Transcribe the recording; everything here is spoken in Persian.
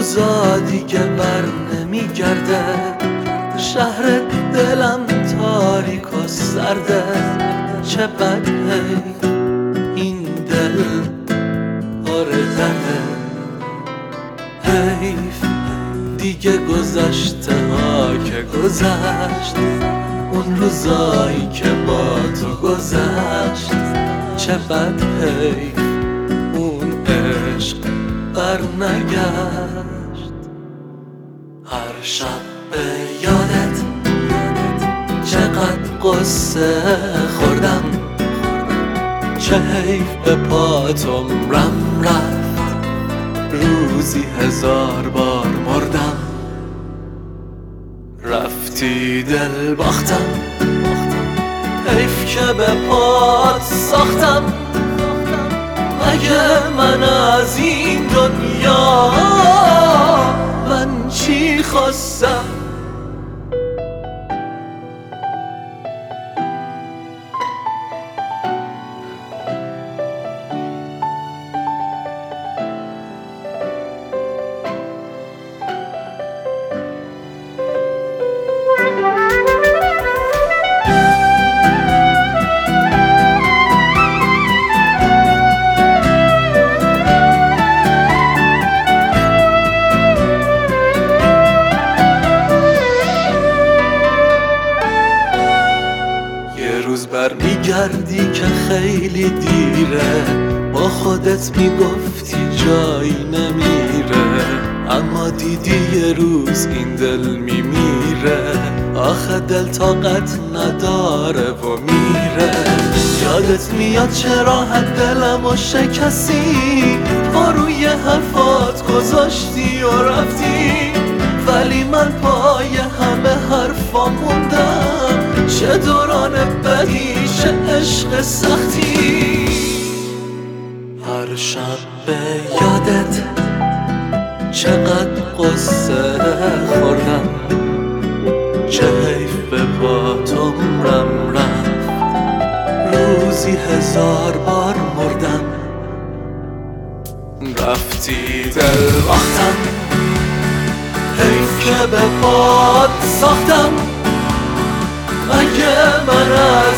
روزا دیگه بر نمیگرده، شهر دلم تاریک و سرده. چه بد این دل پر درده، حیف دیگه گذشته ها که گذشت، اون روزایی که با تو گذشت. چه بد حیف اون عشق بر نگشت. هر شب به یادت چقدر قصه خوردم، چه حیف به پات عمرم رفت، روزی 1000 بار مردم. رفتی دل باختم، حیف که به پات ساختم. مگه من از این دنیا من چی خواستم؟ برمیگردی که خیلی دیره، با خودت میگفتی جایی نمیره، اما دیدی یه روز این دل میمیره. آخه دل طاقت نداره و میره. یادت میاد چرا حد دلمو شکستی، پا روی حرفات گذاشتی و رفتی، ولی من پای همه حرفا موندم. چه دوران بدی، چه عشق سختی. هر شب به یادت چقدر قصه خوردم، چه حیف به پات عمرم رفت، روزی 1000 بار مردم. رفتی دل باختم، حیف که به پات ساختم. مگه من